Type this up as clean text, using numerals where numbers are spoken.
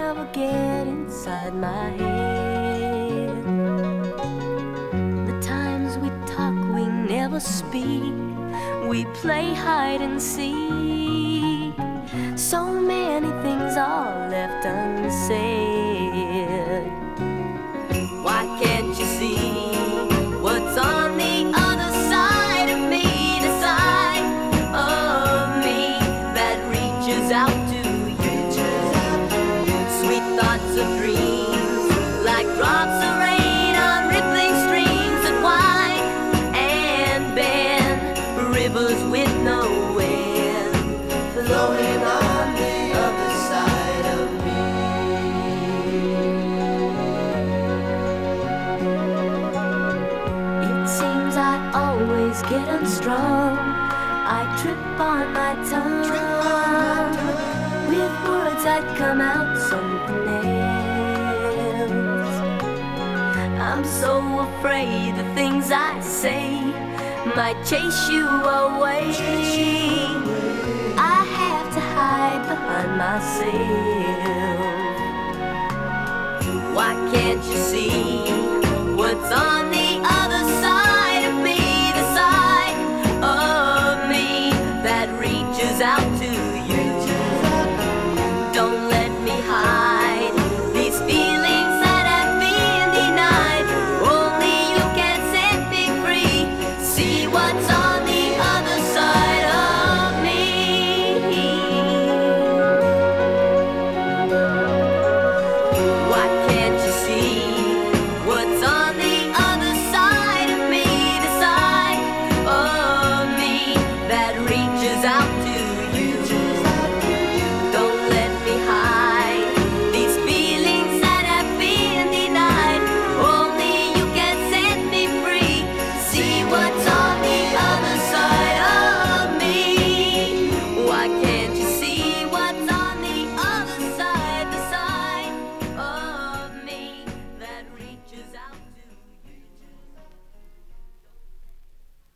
never get inside my head. The times we talk, we never speak. We play hide and seek. So many things are left unsaid. Why can't you see what's on the other side of me? The side of me that reaches out to you. Sweet thoughts of dreams, like drops of rain on rippling streams that wind and bend, rivers with no end, flowing on the other side of me. It seems I always get unstrung. I trip on my tongue. With words that come out something else. I'm so afraid the things I say might chase you away. I have to hide behind myself. Why can't you